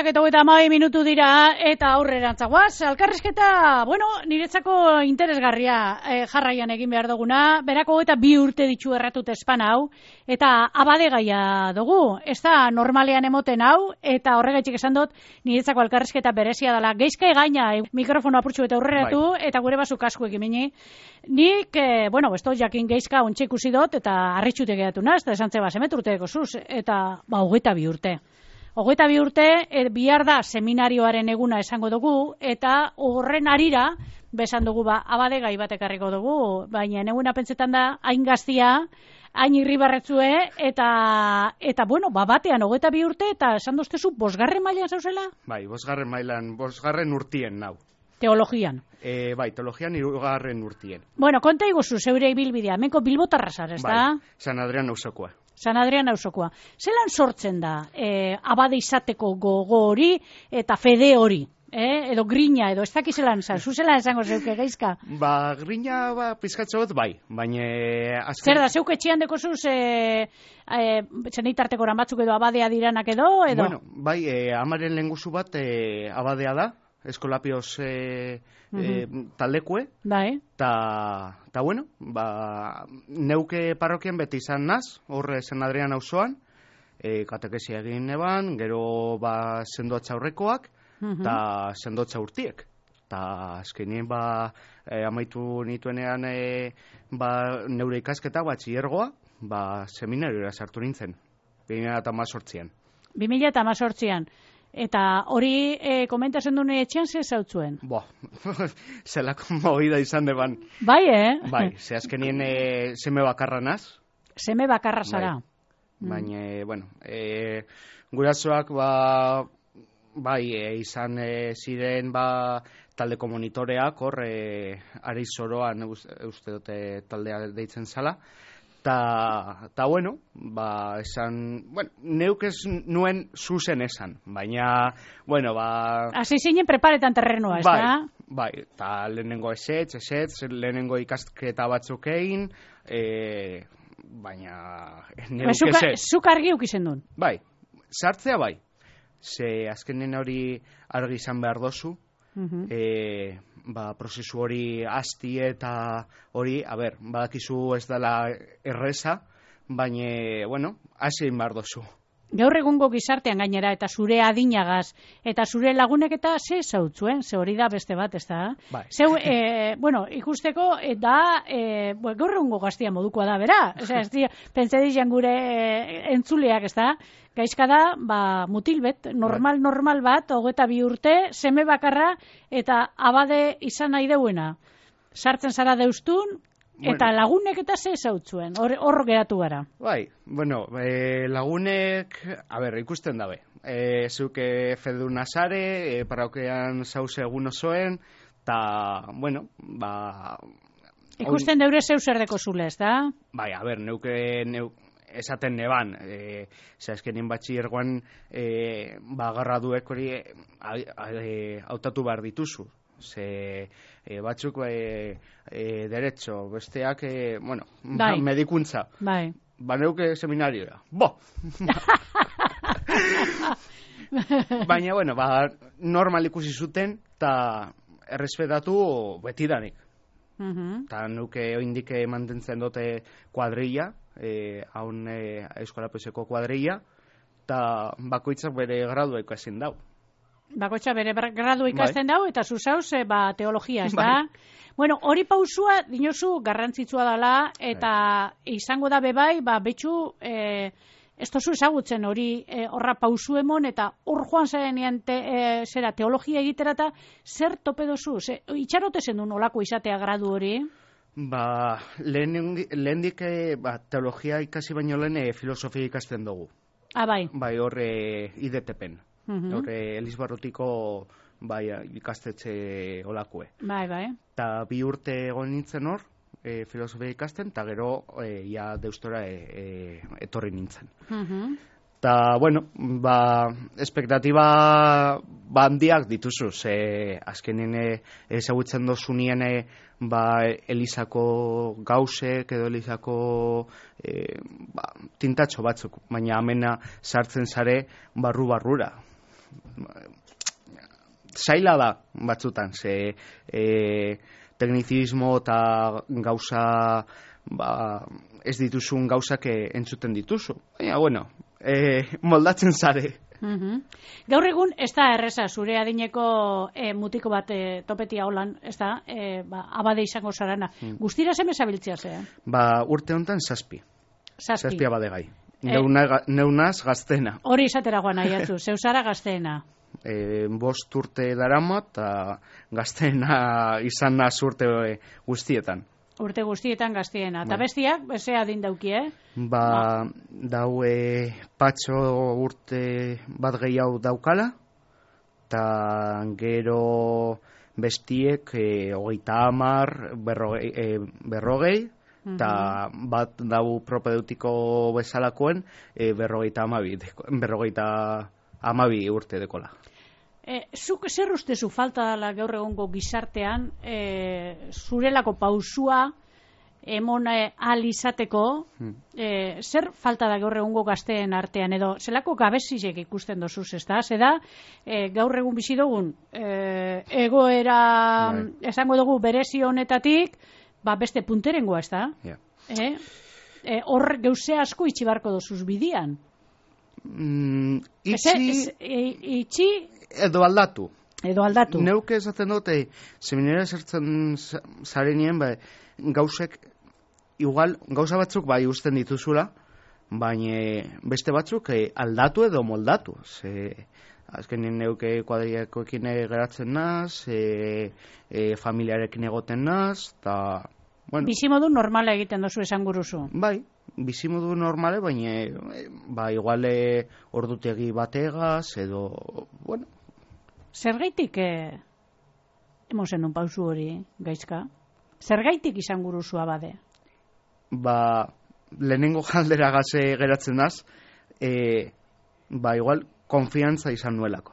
8:32 minutu dira eta aurrerantza guaz. Elkarrizketa, niretzako interesgarria jarraian egin behar duguna. Berako eta 2 urte ditu erratut espan hau eta abade gaia dugu. Ez da normalean emoten hau eta horregaitik esan dut niretzako elkarrizketa berezia dela. Geizka egaina mikrofono apurtxu eta aurreratu eta gure basu kaskuek imeni. Nik, esto jakin geizka ontsa ikusi dut eta harritxute geratu naz, eta esan zeba semet urteko zuz, eta 22 urte. 22 urte, bihar da seminarioaren eguna esango dugu, eta horren arira, besan dugu abade gai bat ekarriko dugu, baina eguna pentsetan da, hain gaztia, hain irribarretzue, eta batean 22 urte, eta esan doztezu, 5. mailan zauzela? Bai, 5. mailan, 5. urtien nau. Teologian. Bai, teologian 3. urtien. Konta iguzu, zeure ibilbidea, menko bilbotarra zara, ez da? Bai, San Adrian auzokoa. San Adrian auzokoa. Zelan sortzen da abade izateko gogo hori eta fede hori? Edo grina, edo ez dakizelan zan, zuzelan esango zeuke geizka? Grina pizkatzo bat bai, baina... Zer da, zeuke etxian deko zuz, zenitarteko batzuk edo abadea diranak edo? Bueno, bai, amaren lenguzu bat abadea da, eskolapioz taldekue, bai. Ta neuke parrokian beti izan naz, horre San Adrian auzoan, katekesia egin neban, gero sendoatza aurrekoak, eta sendoatza urtiek. Ta azkenien amaitu nituenean neure ikasketa batxillergoa, seminariora sartu nintzen, 2018an. 2018an. Eta hori komentatzen duen etxean ze zautzuen? Zelako movida izan deban. Bai, Bai, ze azkenien seme bakarra naz. Seme bakarra zara. Baina, gurasoak izan ziren taldeko monitoreak, hor ari zoroan uste dute taldea deitzen zala. Esan, neuk ez nuen zuzen esan, baina, hasi zinen preparetan terrenoa, ez da? Bai, eta lehenengo esetz, lehenengo ikasketa batzuk egin, baina neuk esetz. Zuk argi ukizen duen? Bai, sartzea bai, ze azkenen hori argi izan behar dozu, prozesu hori hasti eta hori, badakizu ez dela erreza, baina, hasi behar dozu. Gaur egungo gizartean gainera, eta zure adinagaz, eta zure lagunek eta ze zautzuen, ze hori da beste bat, ez da? Bai. Zeu, ikusteko, da, gaur egungo gaztia modukoa da, bera? Ez dira, pentsa dizan gure entzuleak, ez da? Gaizka da, mutil bet, normal bat, 22 urte, seme bakarra, eta abade izan nahi deuena. Sartzen zara deustun, eta lagunek eta ze zautzuen, hor geratu gara. Bai, lagunek, ikusten dabe. Zuke feduna zare, paraukean zauze egun osoen, eta, ikusten deure zeu zer deko zule, ez da? Bai, neuke esaten neban, azkenin batxillergoan garraduek hori hautatu behar dituzu. Ze batzuk derecho, besteak, medikuntza. Bai. Neuke seminariora. Baina, normal ikusi zuten, eta errespetatu betidanik. Eta nuke oindik mantentzen dute kuadrilla, haun eskolapeseko kuadrilla, eta bakoitzak bere gradua ikasin dau. Bakoitza bere gradua ikasten dau, eta zuzauz teologia, ez da? Hori pausua, dinozu, garrantzitsua dela, eta izango da bebai, betxu, ez tozu ezagutzen hori horra pausu emon, eta hor joan zarenean teologia egitera, eta zer tope dozu? Itxarote zen duen olako izatea gradu hori? Lehendik teologia ikasi baino lehen filosofia ikasten dugu. Bai. Bai, horre IDTPen. Horre Elizbarrutiko ikastetxe olakue. Bai. Ta 2 urte egon nintzen hor, filosofia ikasten, eta gero deustora etorri nintzen. Ta, espektatiba handiak dituzu, azkenin ezagutzen dozunien Elizako gauzek edo Elizako tintatxo batzuk, baina amena sartzen zare barru-barrura. zaila da batzutan, ze teknizismo eta gauza ez dituzun gauzak entzuten dituzu. Baina, bueno, moldatzen zare. Gaur egun, ez da erreza, zure adineko mutiko bat topetia holan, ez da, abade izango zarana. Guztira zeme zabiltzea ze? Urte honetan 7. 7 abadegai. Neunaz gaztena. Hori izatera guan nahiatzu, zeuzara gazteena. 5 urte darama eta gazteena izan naz urte guztietan. Urte guztietan gaztiena. Eta bestiak, beze adin dauki, Daue patxo urte bat gehiago daukala, eta gero bestiek 30, 40, eta bat dau propedeutiko bezalakoen 52 urte dekola. Zuk zer ustezu falta dela gaur egongo gizartean zurelako pausua emon ahal izateko zer falta da gaur egongo gazteen artean edo zelako gabezizek ikusten dozuz, ez da? Zeda gaur egun bizi dugun egoera esango dugu berezi honetatik beste punterengoa, ez da? Hor geuse asko itxi barko dozuz bidian. Itxi edo aldatu. Neuke esaten dute, seminera esertzen zarenien, gauzek, igual, gauza batzuk bai usten dituzula, baina beste batzuk aldatu edo moldatu. Azkenin neuke kuadriakoekin geratzen naz, familiarekin egoten naz, eta... Bizimodu normala egiten dozu esan guruzu. Bai, bizimodu normale, baina igual ordutegi bategaz, edo, bueno... Zergaitik emozen un pausu hori, gaizka? Zergaitik izan guruzu abade? Lehenengo jaldera gaze geratzen naz, igual konfiantza izan nuelako.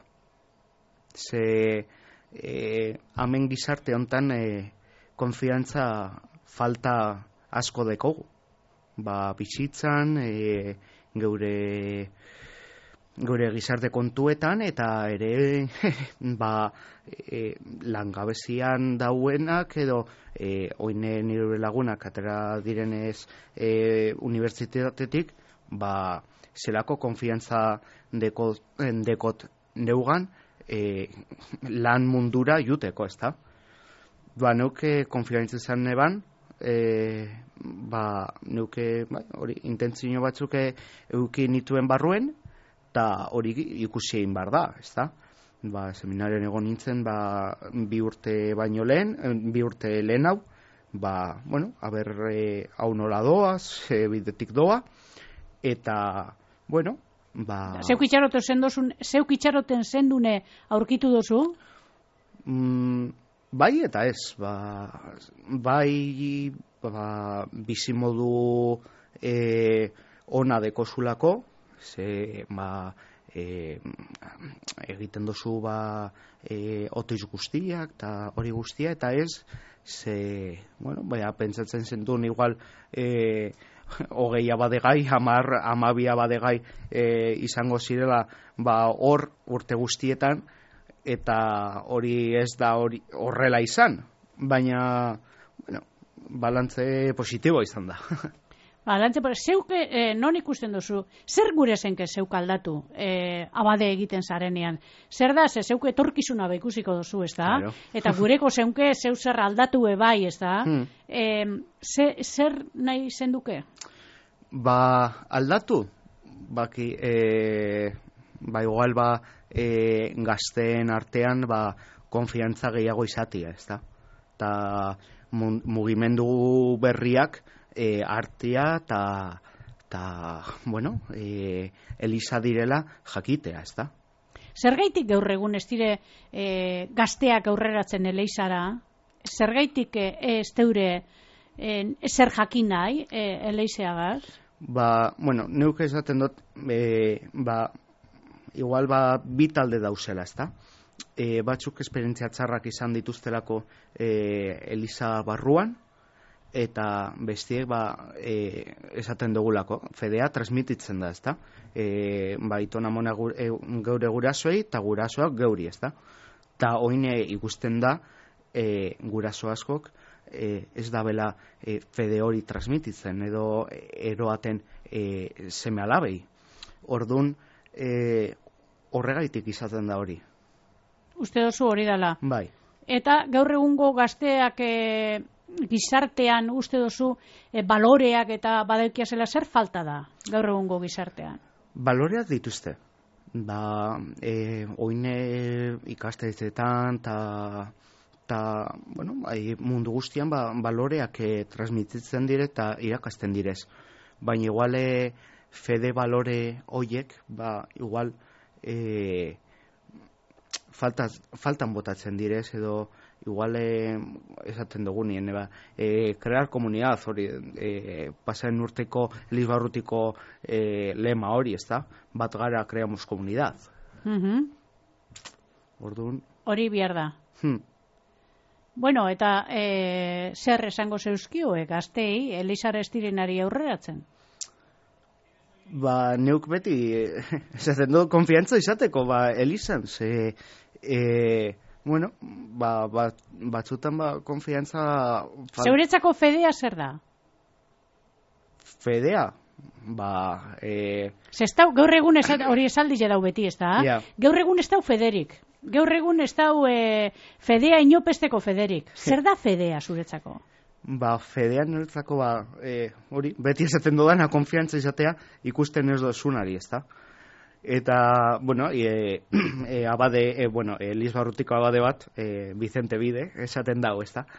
Hemen gizarte hontan konfiantza falta asko dekogu. Bizitzan, geure gizarte kontuetan, eta ere langabezian dauenak, edo oine nire lagunak atera direnez unibertsitatetik, zelako konfiantza dekot neugan lan mundura juteko, ez da? Neuke konfiantza izan neban, neuke intentzio batzuk euki nituen barruen, eta hori ikusi egin behar da, ez da? Seminarioan egon nintzen, 2 urte baino lehen, 2 urte lehen hau, haber hau nola doaz, bidetik doa, eta, Zeuk itxaroten zendune aurkitu dozu? Bai eta ez, bizimodu ona dekozulako, egiten dozu otoiz guztiak eta hori guztia, eta ez, pentsatzen zentun igual 20 abadegai, 12 abadegai izango zirela hor urte guztietan, eta hori ez da horrela izan, baina balantze positiboa izan da. Zeuk non ikusten duzu, zer gure zenke zeuk aldatu abade egiten zarenean? Zer da, zeuk etorkizuna ikusiko duzu, ez da? Eta gureko zeunke zeu zer aldatu bai, ez da? Zer nahi zenduke? Aldatu? Igual gazteen artean konfiantza gehiago izatia, ez da? Eta mugimendu berriak artea eta Elisa direla jakitea, ez da? Zergaitik gaur egun ez dire gazteak aurreratzen Elisara? Zergaitik ez deure zer jakin nahi Eliseagaz? Neuk esaten dut, igual bi talde dauzela, ez da? Batzuk esperientzia txarrak izan dituztelako Elisa barruan, eta bestiek esaten dugulako, fedea transmititzen da, ezta? Itona mona geure gurasoei eta gurasoak geuri, ezta? Ta oine ikusten da guraso askok ez da bela fede hori transmititzen edo eroaten seme alabei. Ordun horregaitik izaten da hori. Uste dozu hori dela. Bai. Eta gaur egungo gazteak gizartean uste dozu baloreak eta badaukia zela zer falta da gaur egungo gizartean? Baloreak dituzte. Oine ikastetxeetan bueno, mundu guztian baloreak transmititzen dire eta irakasten direz. Baina igual fede balore hoiek, igual faltan botatzen direz edo igual esaten dugunien crear comunidad hori pasaren urteko Elis Barrutiko lema hori, ezta? Bat gara creamos comunidad. Orduan hori behar da. Bueno, eta zer esango zeuzkio gaztei Elisar Estirenari aurreratzen? Neuk beti esaten du konfiantza izateko Elisan, ze bueno, batzutan konfiantza Zeuretzako fedea zer da? Fedea? Zestau, gaur egun hori esaldi jedau beti, ez da? Yeah. Gaur egun ez dau federik. Gaur egun ez dau fedea inopesteko federik. Zer da fedea zuretzako? Fedea niretzako hori, beti esaten dudana konfiantza izatea ikusten ez dozunari, ez da? Eta, bueno, abade, Elis Barrutiko abade bat, Vicente Bide, esaten dago, ez da?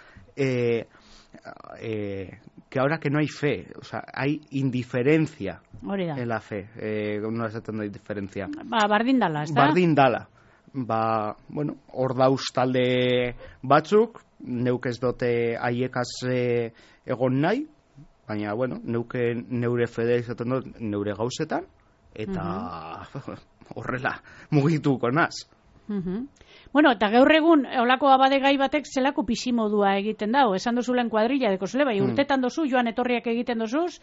Que ahora que no hay fe, o sea, hay indiferencia en la fe. No esaten da indiferencia. Bardin dala, ez da? Bardin dala. Bueno, hor dauz talde batzuk, neuk ez dote haiekaz egon nahi, baina, bueno, neuke neure fede izaten dut neure gauzetan, eta horrela mugituko naz. Bueno, eta gaur egun olako abade gai batek zelako pisimodua egiten dau, esan dozulen kuadrilla deko zule, bai urtetan dozu, joan etorriak egiten dozuz,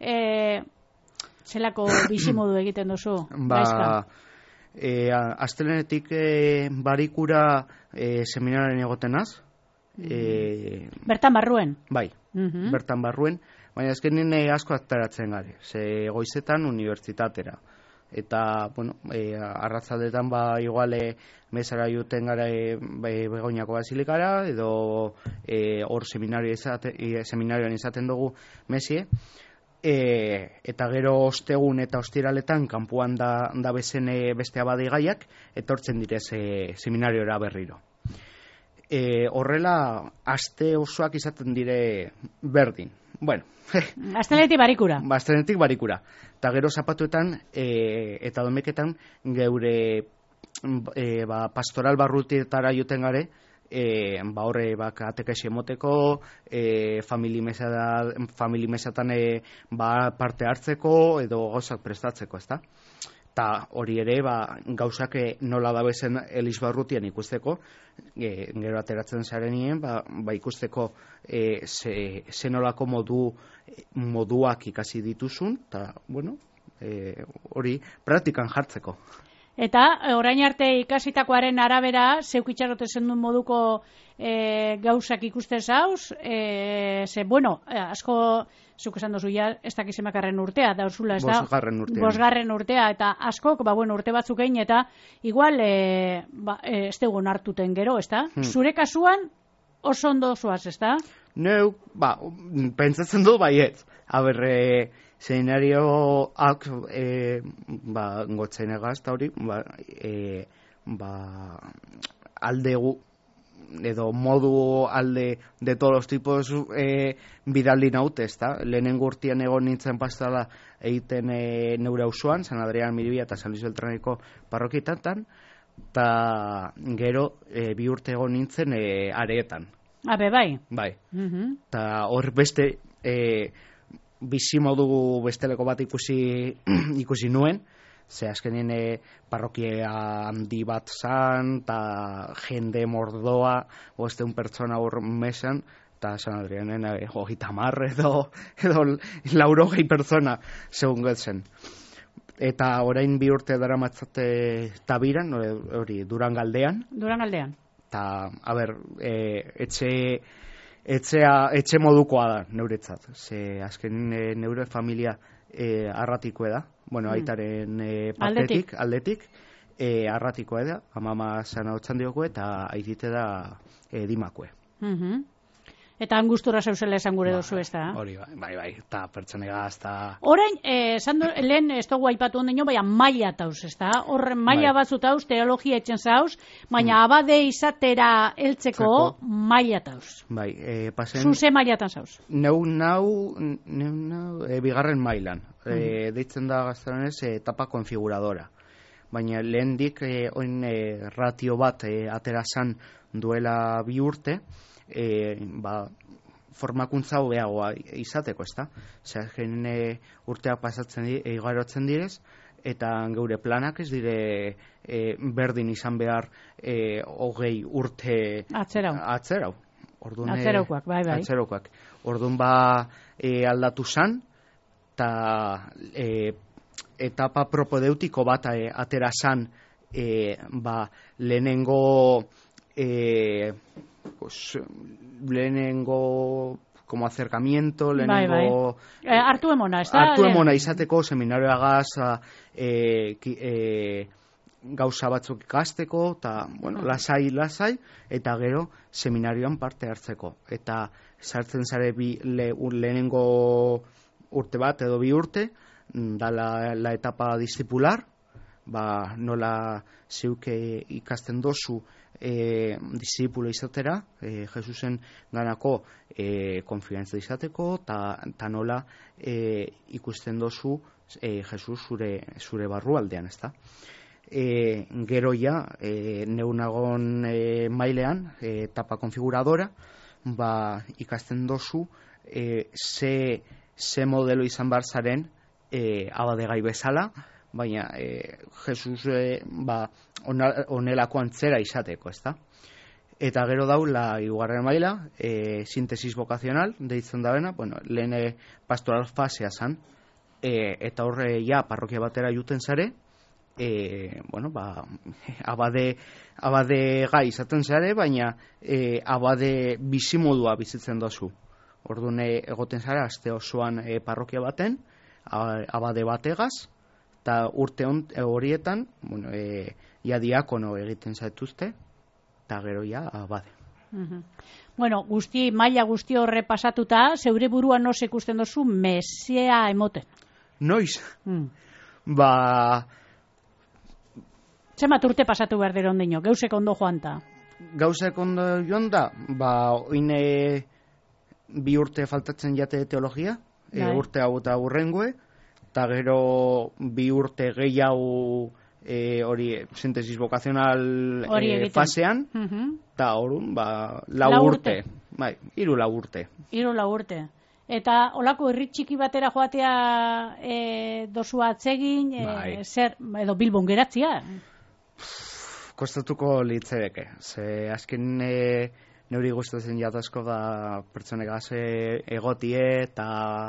zelako pisimodu egiten dozu, gaizka? Astelenetik barikura seminaren egotenaz. Bertan barruen? Bai, bertan barruen, baina azkenin asko ateratzen gari, ze goizetan unibertsitatera. Eta, bueno, arratzaldetan iguale mesara juten gara Begoñako Basilikara, edo hor seminarioan izaten dugu mesie. Eta gero ostegun eta ostiraletan kanpuan da bezen beste abade gaiak, etortzen direz seminariora berriro. Horrela, aste osoak izaten dire berdin. Bueno. Astelenetik barikura. Astelenetik barikura. Eta gero zapatuetan eta domeketan geure pastoral barrutietara joten gare, horre katekesi emoteko, familimesatan parte hartzeko edo gauzak prestatzeko, ezta? Eta hori ere, gauzak nola dabezen Elis Barrutian ikusteko, gero ateratzen zarenien, ikusteko ze nolako moduak ikasi dituzun, eta, bueno, hori praktikan jartzeko. Eta orain arte ikasitakoaren arabera, zeuk itxarote zendun moduko gauzak ikusten zauz, ze, bueno, asko, zuk esan dozu ja, ez dakizimakarren urtea, da ursula, ez da? Bosgarren urtea, eta askok, urte batzuk egin, eta igual, ez dugun hartuten gero, ez da? Zure kasuan, oso ondo zoaz, ez da? Neu, pentsatzen du baiet. Aber, seminarioak gotzen egaz, eta hori, aldegu, edo modu alde de todos los tipos bidaldi naute, ezta? Lehenen gurtian egon nintzen pastala egiten neure auzoan, San Adrián Miribia eta San Luis Beltraneko parrokietan, eta gero 2 urte egon nintzen areetan. Abe, bai? Bai. Eta hor beste bizimodu besteleko bat ikusi nuen, ze azkenien parrokia handi bat zan, eta jende mordoa, 500 pertsona hor mesan, eta San Adrianen 30 edo 80 pertsona segun getzen. Eta orain 2 urte daramatzate Tabiran, hori Durangaldean. Durangaldean. Ta, a ber, etxe modukoa da neuretzat. Ze azken neure familia arratikoa da. Bueno, aitaren partetik, aldetik, arratikoa da. Amama sana otxandioko eta aitite da dimakue. Eta angustura zeuzela esan gure dozu ez da? Hori, bai, eta pertsonegaz, eta... Orain, lehen ez dugu aipatu ondino, baina maila tauz, ez da? Horren maila batzu tauz, teologia etxen zauz, baina abade izatera heltzeko maila tauz. Bai, pasen... Zuze mailatan zauz? Neu bigarren mailan. Deitzen da gaztaranez etapa konfiguradora. Baina lehendik oin ratio bat aterasan duela 2 urte, formakuntza hobeagoa izateko, ezta? Zer, urteak pasatzen igarotzen direz, eta geure planak ez dire berdin izan behar 20 urte atzerau. Atzeraukoak, bai. Atzeraukoak. Orduan aldatu zan, eta etapa propodeutiko bat atera zan lehenengo como acercamiento, lehenengo... Hartu emona, ez da? Hartu emona izateko, seminarioagaz gauza batzuk ikasteko, eta, bueno, lasai, eta gero seminarioan parte hartzeko. Eta sartzen zare lehenengo urte bat edo 2 urte, da la etapa discipular, nola zeuke ikasten dozu disipulo izatera, Jesusen ganako konfiantza izateko, eta nola ikusten dozu Jesus zure barrualdean, ezta? Gero ja, neunagon mailean, etapa konfiguradora, ikasten dozu ze modelo izan bar zaren abadegai bezala, baina Jesus onelako antzera izateko, ezta? Eta gero daula hirugarren maila, sintesis vocacional, deitzen da bena, bueno, lehen pastoral fasea zan, eta horre ja parrokia batera juten zare, abade gai izaten zare, baina abade bizimodua bizitzen dozu. Orduan egoten zara, aste osoan parrokia baten, abade bategaz, eta urte horietan, ja diakono egiten zaituzte, eta gero ja abade. Bueno, maila guzti horre pasatuta, zeure buruan noz ikusten dozu mesea emoten? Noiz? Zemat urte pasatu behar dero ondino, gauzek ondo joan ta? Gauzek ondo joan da, oine 2 urte faltatzen jate teologia, urte hau eta urrengoe, eta gero 2 urte gehiago hori sintesis vocacional fasean, eta horun, 4 urte. Bai, 3 urte. 3 urte. Eta olako herri txiki batera joatea dozu atzegin, edo Bilbon geratzia? Kostatuko litzereke. Ze azken neuri gustatzen jatazko da pertsonegaz egotie eta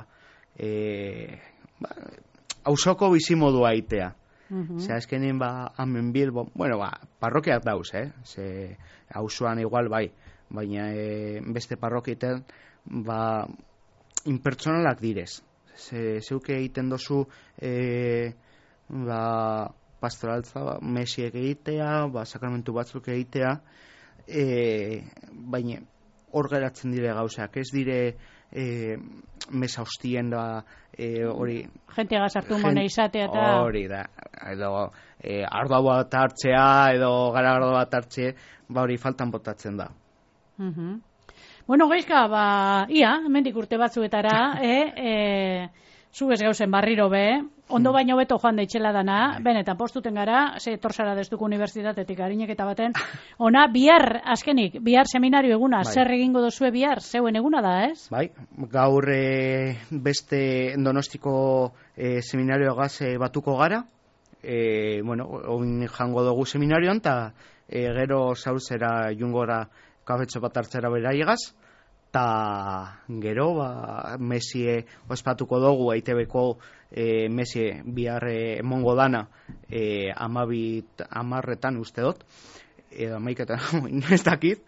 hausoko bizimodua aitea. Ze azkenin hamen Bilbo, parrokiak dauz, ze hausuan igual bai, baina beste parrokietan impertsonalak direz. Zeuke egiten dozu pastoraltza mesiek egitea, sakramentu batzuk egitea, baina hor geratzen dire gauzak, ez dire mesa hostien da hori... Gente gazartu mone izatea eta... Hori da, edo ardoa bat hartzea, edo gara bat hartzea, hori faltan botatzen da. Bueno, Gaizka, ia, hemendik urte batzuetara, zu ez gauzen barriro be, ondo baino beto joan deitxela dana, benetan postuten gara, ze torzara destuko unibertsitatetik harinek eta baten, ona, bihar, azkenik, bihar seminario eguna, zer egingo dozue bihar, zeuen eguna da, ez? Bai, gaur beste Donostiko seminarioagaz batuko gara, oin jango dugu seminarioan, eta gero zauzera jungora kafetxo bat hartzera beraiegaz, Ta gero, Messi ospatuko dugu, ITB-ko Messi bihar emongo dana 12:10 uste dut, edo 11:00 ez dakit,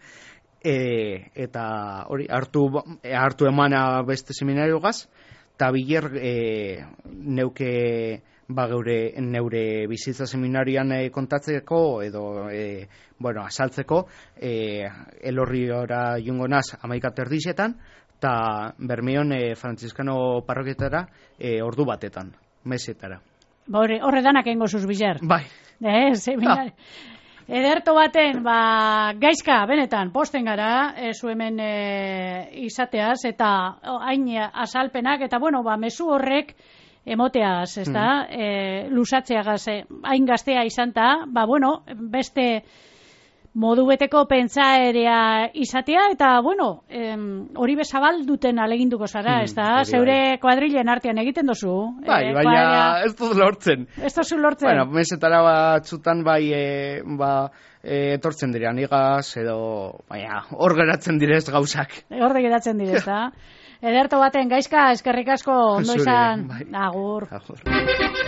eta hori hartu emana beste seminariogaz, eta biler neuke neure bizitza seminarian kontatzeko edo azaltzeko Elorriora jungo naz 11:30 eta Bermeon Frantziskano parrokietara ordu batetan, mesetara. Horre danak egingo zuz bizer. Bai. Seminari. Ederto baten, gaizka, benetan, posten gara, zu hemen izateaz, eta hain azalpenak, eta mezu horrek emoteaz, ez da, lusatzeagaz, hain gaztea izan ta, beste modu beteko pentsaerea izatea, eta, hori bezabal duten aleginduko zara, ez da, zeure kuadrilen artean egiten dozu. Baina ez dut lortzen. Ez dozu lortzen. Mesetara batzutan etortzen direan igaz, edo, hor geratzen direz gauzak. Hor geratzen direz, da. Ederto baten, gaizka, eskerrik asko, ondo izan, agur.